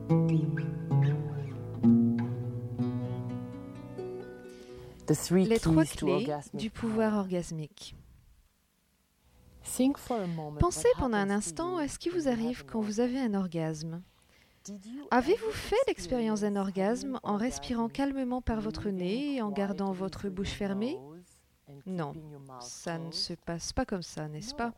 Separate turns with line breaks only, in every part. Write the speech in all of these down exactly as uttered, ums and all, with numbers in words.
Les trois clés du pouvoir orgasmique. Pensez pendant un instant à ce qui vous arrive quand vous avez un orgasme. Avez-vous fait l'expérience d'un orgasme en respirant calmement par votre nez et en gardant votre bouche fermée? Non, ça ne se passe pas comme ça, n'est-ce pas?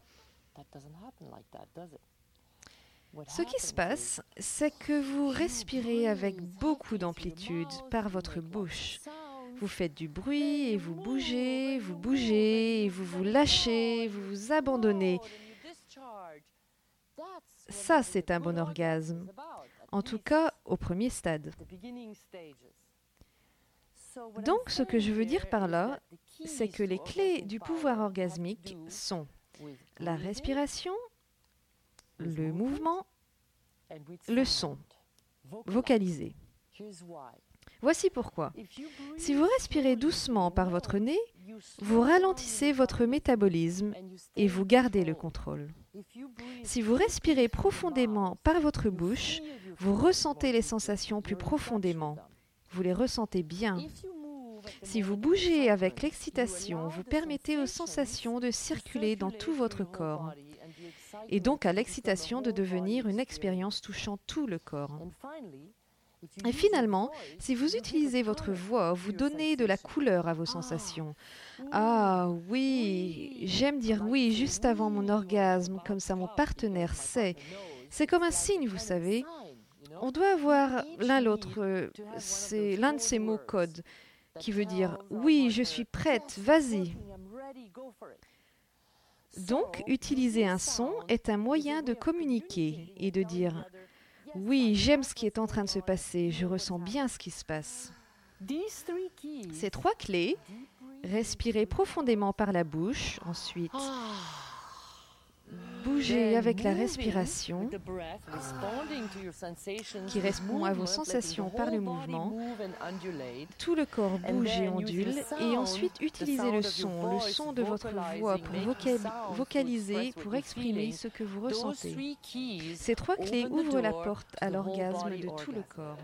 Ce qui se passe, c'est que vous respirez avec beaucoup d'amplitude par votre bouche. Vous faites du bruit et vous bougez, vous bougez, et vous vous lâchez, vous vous abandonnez. Ça, c'est un bon orgasme. En tout cas, au premier stade. Donc, ce que je veux dire par là, c'est que les clés du pouvoir orgasmique sont la respiration, le mouvement, le son, vocalisé. Voici pourquoi. Si vous respirez doucement par votre nez, vous ralentissez votre métabolisme et vous gardez le contrôle. Si vous respirez profondément par votre bouche, vous ressentez les sensations plus profondément. Vous les ressentez bien. Si vous bougez avec l'excitation, vous permettez aux sensations de circuler dans tout votre corps et donc à l'excitation de devenir une expérience touchant tout le corps. Et finalement, si vous utilisez votre voix, vous donnez de la couleur à vos sensations. Ah oui, j'aime dire oui juste avant mon orgasme, comme ça mon partenaire sait. C'est comme un signe, vous savez. On doit avoir l'un l'autre, c'est l'un de ces mots codes qui veut dire oui, je suis prête, vas-y. Donc, utiliser un son est un moyen de communiquer et de dire oui, j'aime ce qui est en train de se passer, je ressens bien ce qui se passe. Ces trois clés, respirer profondément par la bouche, ensuite bouger avec la respiration, qui répond à vos sensations par le mouvement, tout le corps bouge et ondule, et ensuite utiliser le son, le son de votre voix pour vocal- vocaliser, pour exprimer ce que vous ressentez. Ces trois clés ouvrent la porte à l'orgasme de tout le corps.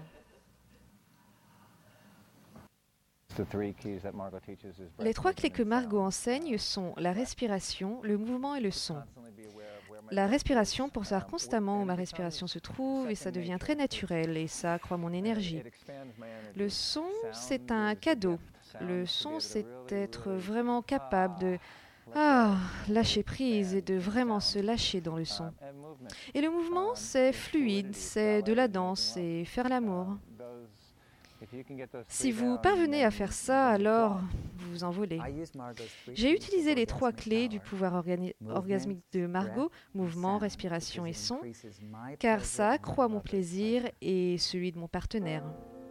Les trois clés que Margot enseigne sont la respiration, le mouvement et le son. La respiration pour savoir constamment où ma respiration se trouve et ça devient très naturel et ça accroît mon énergie. Le son, c'est un cadeau. Le son, c'est être vraiment capable de ah, lâcher prise et de vraiment se lâcher dans le son. Et le mouvement, c'est fluide, c'est de la danse et faire l'amour. Si vous parvenez à faire ça, alors vous vous envolez. J'ai utilisé les trois clés du pouvoir organi- orgasmique de Margot, mouvement, respiration et son, car ça accroît mon plaisir et celui de mon partenaire.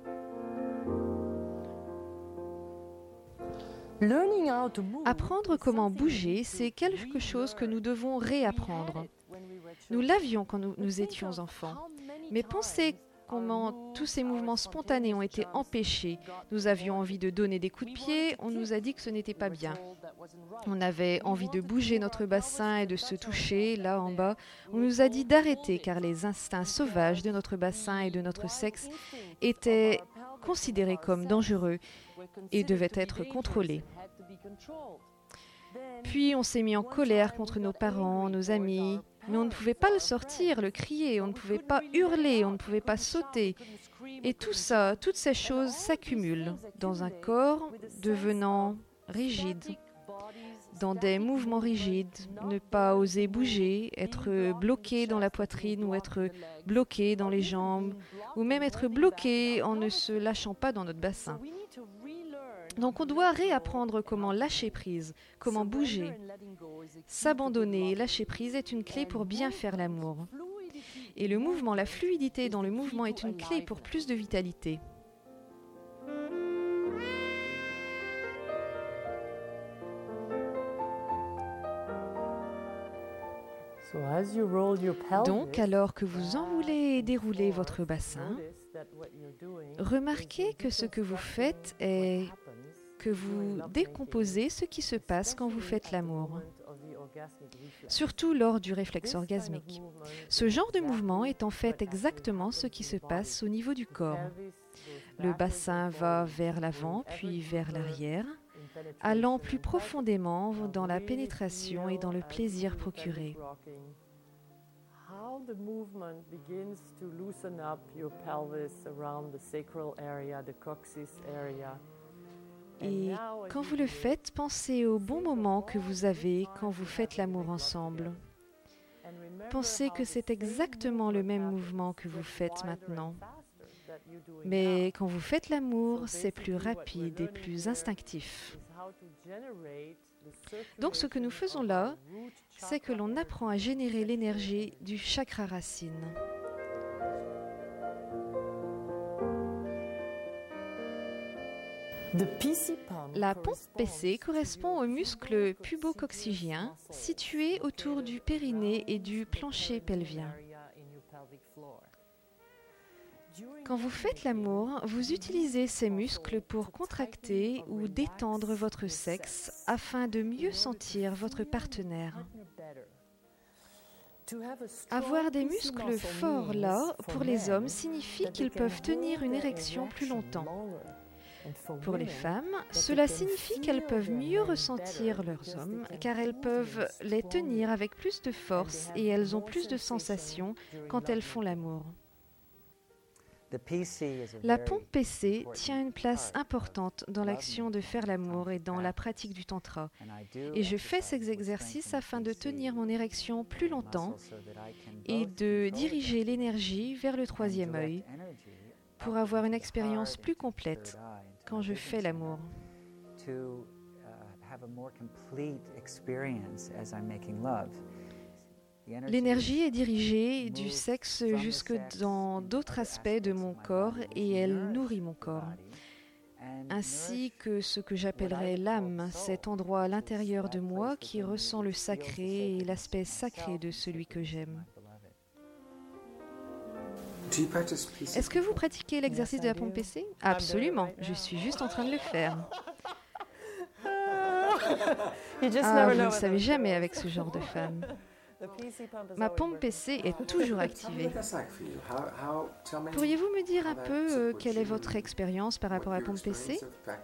Apprendre comment bouger, c'est quelque chose que nous devons réapprendre. Nous l'avions quand nous, nous étions enfants, mais pensez comment tous ces mouvements spontanés ont été empêchés. Nous avions envie de donner des coups de pied, on nous a dit que ce n'était pas bien. On avait envie de bouger notre bassin et de se toucher, là en bas. On nous a dit d'arrêter car les instincts sauvages de notre bassin et de notre sexe étaient considérés comme dangereux et devaient être contrôlés. Puis on s'est mis en colère contre nos parents, nos amis, mais on ne pouvait pas le sortir, le crier, on ne pouvait pas hurler, on ne pouvait pas sauter. Et tout ça, toutes ces choses s'accumulent dans un corps devenant rigide, dans des mouvements rigides, ne pas oser bouger, être bloqué dans la poitrine ou être bloqué dans les jambes, ou même être bloqué en ne se lâchant pas dans notre bassin. Donc on doit réapprendre comment lâcher prise, comment bouger. S'abandonner et lâcher prise est une clé pour bien faire l'amour. Et le mouvement, la fluidité dans le mouvement est une clé pour plus de vitalité. Donc, alors que vous enroulez et déroulez votre bassin, remarquez que ce que vous faites est que vous décomposez ce qui se passe quand vous faites l'amour. surtout lors du réflexe orgasmique. Ce genre de mouvement est en fait exactement ce qui se passe au niveau du corps. Le bassin va vers l'avant puis vers l'arrière, allant plus profondément dans la pénétration et dans le plaisir procuré.
How the movement begins to loosen up your pelvis around the sacral area, the coccyx area.
Et quand vous le faites, pensez au bon moment que vous avez quand vous faites l'amour ensemble. Pensez que c'est exactement le même mouvement que vous faites maintenant. Mais quand vous faites l'amour, c'est plus rapide et plus instinctif. Donc ce que nous faisons là, c'est que l'on apprend à générer l'énergie du chakra racine. La pompe P C correspond au muscle pubococcygien situé autour du périnée et du plancher pelvien. Quand vous faites l'amour, vous utilisez ces muscles pour contracter ou détendre votre sexe afin de mieux sentir votre partenaire. Avoir des muscles forts là, pour les hommes, signifie qu'ils peuvent tenir une érection plus longtemps. Pour les femmes, cela signifie qu'elles peuvent mieux ressentir leurs hommes, car elles peuvent les tenir avec plus de force et elles ont plus de sensations quand elles font l'amour. La pompe P C tient une place importante dans l'action de faire l'amour et dans la pratique du tantra. Et je fais ces exercices afin de tenir mon érection plus longtemps et de diriger l'énergie vers le troisième œil pour avoir une expérience plus complète quand je fais l'amour. L'énergie est dirigée du sexe jusque dans d'autres aspects de mon corps et elle nourrit mon corps, ainsi que ce que j'appellerais l'âme, cet endroit à l'intérieur de moi qui ressent le sacré et l'aspect sacré de celui que j'aime. Est-ce que vous pratiquez l'exercice de la pompe P C ? Absolument, je suis juste en train de le faire. Ah, vous ne savez jamais avec ce genre de femme. Ma pompe P C est toujours activée. Pourriez-vous me dire un peu euh, quelle est votre expérience par rapport à la pompe P C ?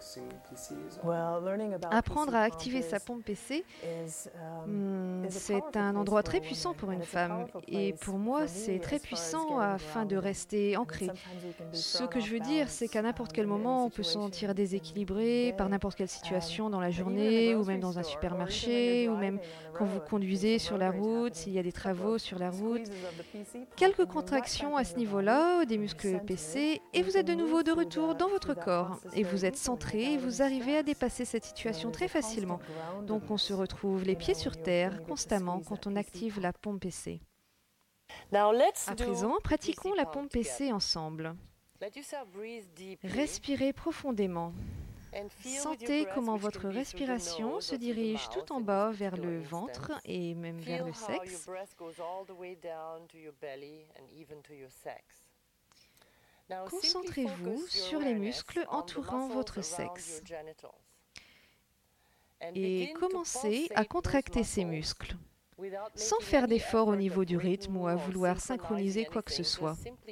Apprendre à activer sa pompe P C, hmm, c'est un endroit très puissant pour une femme. Et pour moi, c'est très puissant afin de rester ancré. Ce que je veux dire, c'est qu'à n'importe quel moment, on peut se sentir déséquilibré par n'importe quelle situation dans la journée, ou même dans un supermarché, ou même quand vous conduisez sur la route, s'il y a des travaux sur la route. Quelques contractions à ce niveau-là, des muscles P C, et vous êtes de nouveau de retour dans votre corps. Et vous êtes centré et vous arrivez à dépasser cette situation très facilement. Donc on se retrouve les pieds sur terre constamment quand on active la pompe P C. À présent, pratiquons la pompe P C ensemble. Respirez profondément. Sentez comment votre respiration se dirige tout en bas vers le ventre et même vers le sexe. Concentrez-vous sur les muscles entourant votre sexe et commencez à contracter ces muscles, sans faire d'effort au niveau du rythme ou à vouloir synchroniser quoi que ce soit.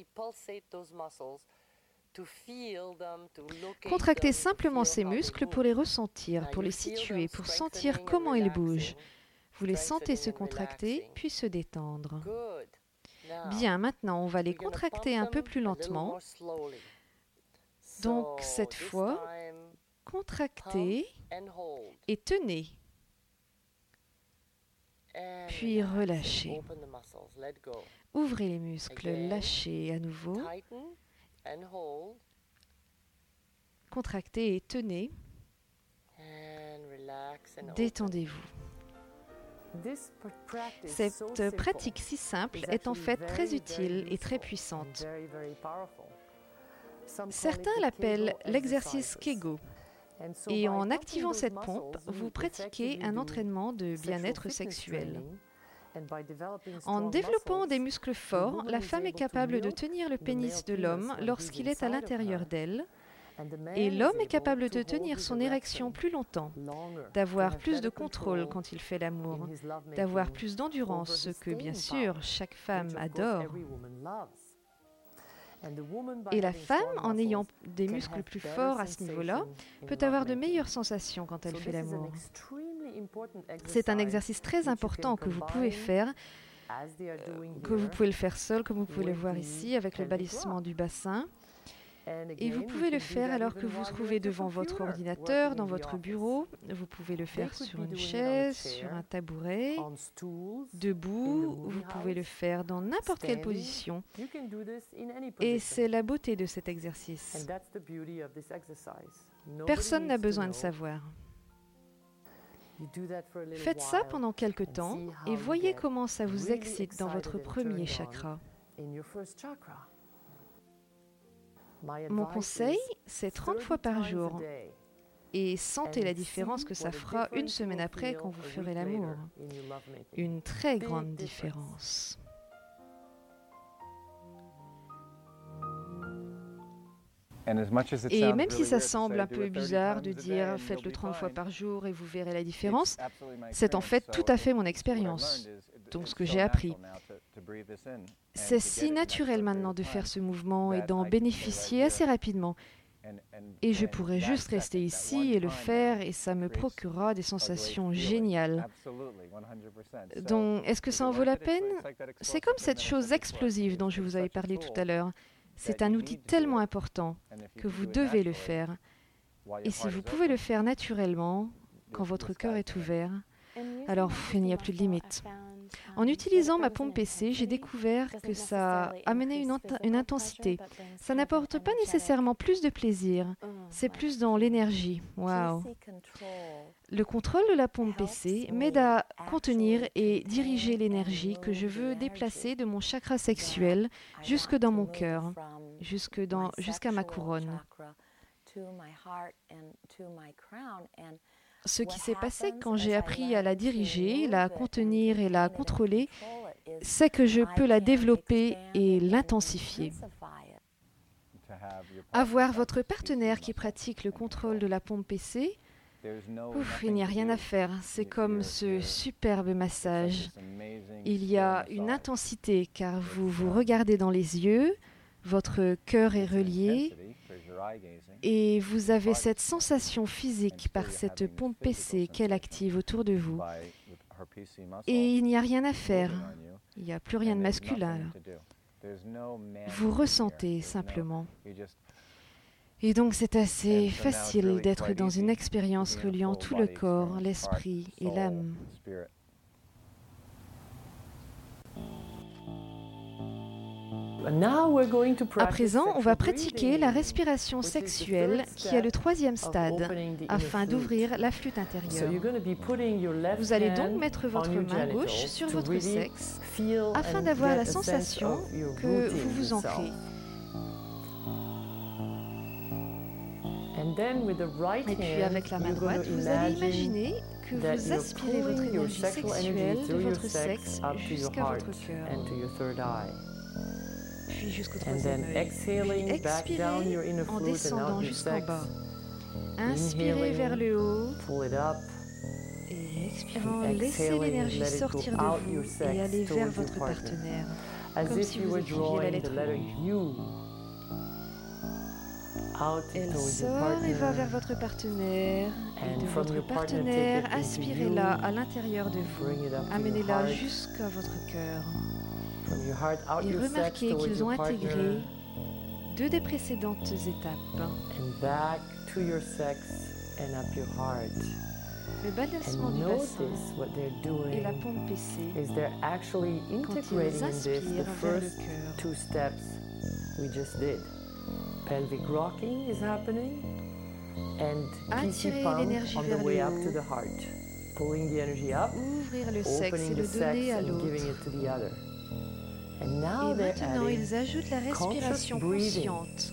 Contractez simplement ces muscles pour les ressentir, pour les situer, pour sentir comment ils bougent. Vous les sentez se contracter, puis se détendre. Bien, maintenant, on va les contracter un peu plus lentement. Donc, cette fois, contractez et tenez. Puis relâchez. Ouvrez les muscles, lâchez à nouveau. Contractez et tenez. Détendez-vous. Cette pratique si simple est en fait très utile et très puissante. Certains l'appellent l'exercice Kegel. Et en activant cette pompe, vous pratiquez un entraînement de bien-être sexuel. En développant des muscles forts, la femme est capable de tenir le pénis de l'homme lorsqu'il est à l'intérieur d'elle Et l'homme est capable de tenir son érection plus longtemps, d'avoir plus de contrôle quand il fait l'amour, d'avoir plus d'endurance, ce que bien sûr chaque femme adore. Et la femme, en ayant des muscles plus forts à ce niveau-là, peut avoir de meilleures sensations quand elle fait l'amour. C'est un exercice très important que vous pouvez faire, que vous pouvez le faire seul, comme vous pouvez le voir ici, avec le balancement du bassin. Et vous pouvez le faire alors que vous vous trouvez devant votre ordinateur, dans votre bureau. Vous pouvez le faire sur une chaise, sur un tabouret, debout. Vous pouvez le faire dans n'importe quelle position. Et c'est la beauté de cet exercice. Personne n'a besoin de savoir. Faites ça pendant quelque temps et voyez comment ça vous excite dans votre premier chakra. Mon conseil, c'est trente fois par jour. Et sentez la différence que ça fera une semaine après quand vous ferez l'amour. Une très grande différence. Et même si ça semble un peu bizarre de dire faites-le trente fois par jour et vous verrez la différence, c'est en fait tout à fait mon expérience. Donc ce que j'ai appris. C'est si naturel maintenant de faire ce mouvement et d'en bénéficier assez rapidement. Et je pourrais juste rester ici et le faire et ça me procurera des sensations géniales. Donc, est-ce que ça en vaut la peine? C'est comme cette chose explosive dont je vous avais parlé tout à l'heure. C'est un outil tellement important que vous devez le faire. Et si vous pouvez le faire naturellement, quand votre cœur est ouvert, alors il n'y a plus de limite. En utilisant ma pompe P C, j'ai découvert que ça amenait une, une intensité. Ça n'apporte pas nécessairement plus de plaisir, c'est plus dans l'énergie. Waouh! Le contrôle de la pompe P C m'aide à contenir et diriger l'énergie que je veux déplacer de mon chakra sexuel jusque dans mon cœur, jusque dans, jusqu'à ma couronne. Ce qui s'est passé quand j'ai appris à la diriger, la contenir et la contrôler, c'est que je peux la développer et l'intensifier. Avoir votre partenaire qui pratique le contrôle de la pompe P C, ouf, il n'y a rien à faire. C'est comme ce superbe massage. Il y a une intensité car vous vous regardez dans les yeux, votre cœur est relié, et vous avez cette sensation physique par cette pompe P C qu'elle active autour de vous. Et il n'y a rien à faire. Il n'y a plus rien de masculin. Vous ressentez simplement. Et donc c'est assez facile d'être dans une expérience reliant tout le corps, l'esprit et l'âme. À présent, on va pratiquer la respiration sexuelle qui est le troisième stade, afin d'ouvrir la flûte intérieure. Vous allez donc mettre votre main gauche sur votre sexe, afin d'avoir la sensation que vous vous ancrez. Et puis avec la main droite, vous allez imaginer que vous aspirez votre énergie sexuelle de votre sexe jusqu'à votre cœur. Puis jusqu'au troisième œil. Puis expirez en descendant jusqu'en bas. Inspirez vers le haut. Et expirant, laissez l'énergie sortir de vous et aller vers votre partenaire, comme si vous écriviez la lettre U. Elle sort et va vers votre partenaire. Et de votre partenaire, aspirez-la à l'intérieur de vous. Amenez-la jusqu'à votre cœur. Et remarquez qu'ils ont intégré deux des précédentes étapes. Le balancement du bassin et la pompe P C quand ils inspirent vers le cœur.
Pelvic rocking is happening and
attirer l'énergie vers le haut,
pulling the energy up,
ouvrir le sexe et le donner à l'autre. Et maintenant, ils ajoutent la respiration consciente.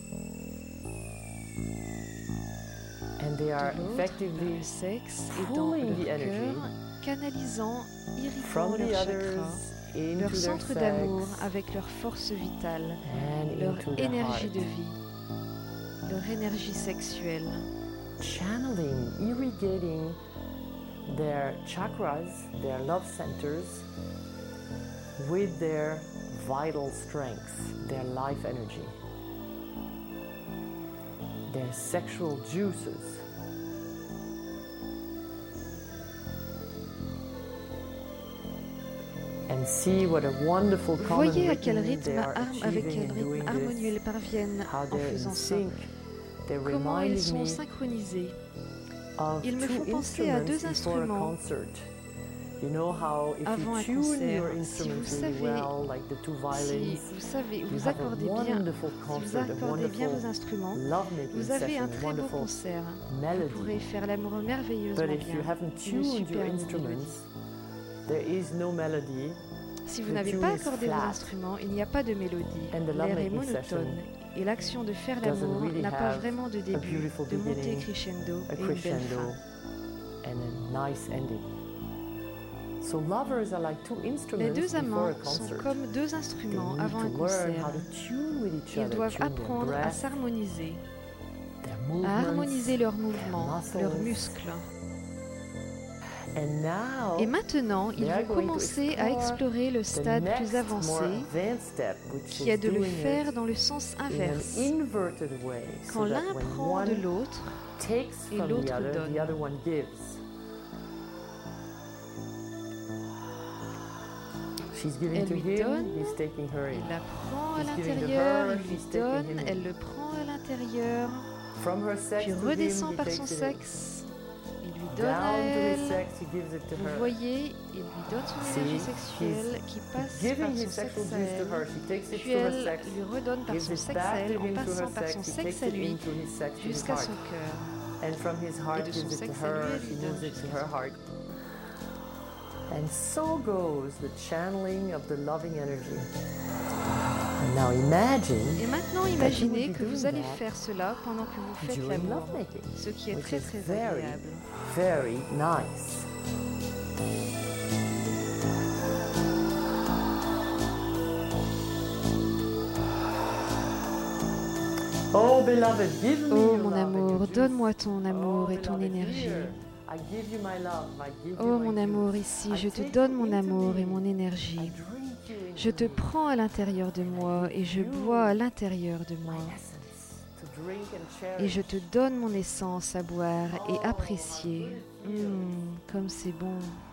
And they are
de l'autre,
effectively
le sexe et dans leur cœur, canalisant, irriguant leur chakra, leur centre d'amour avec leur force vitale, leur énergie de vie. leur énergie sexuelle.
Channeling, irrigating their chakras, their love centers, with their vital strength, their life energy, their sexual juices. And see what a wonderful common
Voyez à quel
rhythm
rythme,
they are
harm- avec
achieving
quel
in
rythme
doing
harmonieux
this,
ils parviennent
how
en
they're in
faisant ça.
sync. They're
Comment ils
reminding
sont
me
synchronisés.
of
Ils me
two
font penser à deux
instruments before a
instruments
concert. You know how if
avant
you
un
tune
concert.
your
Si
instruments
vous
really
savez,
well, like the two
Si
violins,
vous savez,
you
vous
have a
accordez bien,
wonderful
si vous
concert, a
accordez bien
wonderful
vos instruments,
love-making
vous avez
session,
un
a
très beau
wonderful
concert. Vous
melody.
pourrez faire l'amour
But
merveilleusement
if you
bien.
haven't
Une
tuned your
superbe mélodie.
instruments, there is no melody.
Si vous
The
n'avez
tune
pas
is
accordé vos
flat.
instruments, il n'y a pas de mélodie.
And the
L'air est
lovemaking session
monotone. Et l'action de faire
doesn't
l'amour
really
n'a pas
have
vraiment de
a
début,
beautiful
de montée
beginning,
crescendo
a
et une belle
crescendo,
fin.
and a nice ending. So lovers are like two
Les
instruments
deux
before a
amants
concert.
sont comme deux
They
instruments
need
avant
to
un
learn
concert.
how to tune with each
Ils
other,
doivent
tune their
apprendre à
breath,
s'harmoniser,
their
à
movements,
harmoniser leurs
their
mouvements,
muscles.
leurs muscles.
And now,
Et maintenant, ils
they are
vont
going to
commencer à
explore
explorer le
the
stade
next,
plus
more
avancé,
advanced step, which
qui
is
est de le
doing
faire
it
dans le sens
in an
inverse.
inverted way, so
Quand
that
l'un
when
prend de
one
l'autre,
takes
et
from the
l'autre
other,
donne.
the other one gives. She's giving
Elle
to
lui
him,
donne,
he's taking her in.
il la prend à
He's giving to
l'intérieur,
her,
il lui
she's taking
donne,
him in.
elle le prend à l'intérieur,
From her sex
puis
to him,
redescend
he
par
takes
son
it in.
sexe, il lui donne à
Down to his
elle.
sex, he gives it to
Vous
her.
voyez, il lui donne son
See,
énergie sexuelle qui passe
Giving
par
his
son sexe
sexual
à
juice to her,
elle,
she takes it
puis
to her
elle
sex,
lui redonne par
gives
son
it
sexe
back
à elle
to
en
him to her
passant par
sex,
son
he
sexe
takes
à
it
lui
into his sex, to his
jusqu'à
heart.
son cœur.
And from his heart
de
gives
son
it to
sexe à lui,
her,
elle
she
lui
moves
donne
it to
jusqu'à
her
son
heart. And so goes the channeling of the loving energy. And now imagine
Et maintenant,
that you
imaginez
would be
que vous
doing
allez
that
faire cela pendant que vous faites
during
l'amour,
lovemaking,
ce qui est
which
très
is
très
very,
agréable.
very nice. Oh, beloved, give me
Oh
your
mon
love and
amour,
your juice.
donne-moi ton amour
Oh,
et ton
beloved,
énergie.
here, I give you my love, I give you
Oh
my
mon
juice.
amour, ici,
I
je te
take
donne
you
mon
into
amour et
me.
mon
I
énergie.
drink you into
Je te
me.
prends à l'intérieur de moi et je bois à l'intérieur de moi.
My essence, to drink and
Et je
cherish.
te donne mon essence à boire et
Oh,
apprécier.
I drink you.
Hum, comme c'est bon.